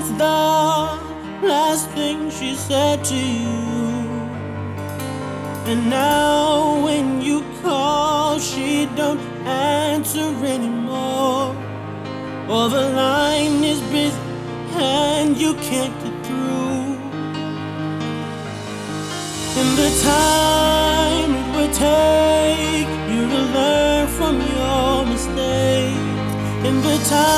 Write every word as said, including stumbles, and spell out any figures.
That's the last thing she said to you. And now when you call, she don't answer anymore. Or the line is busy and you can't get through. In the time it would take you to learn from your mistakes, in the time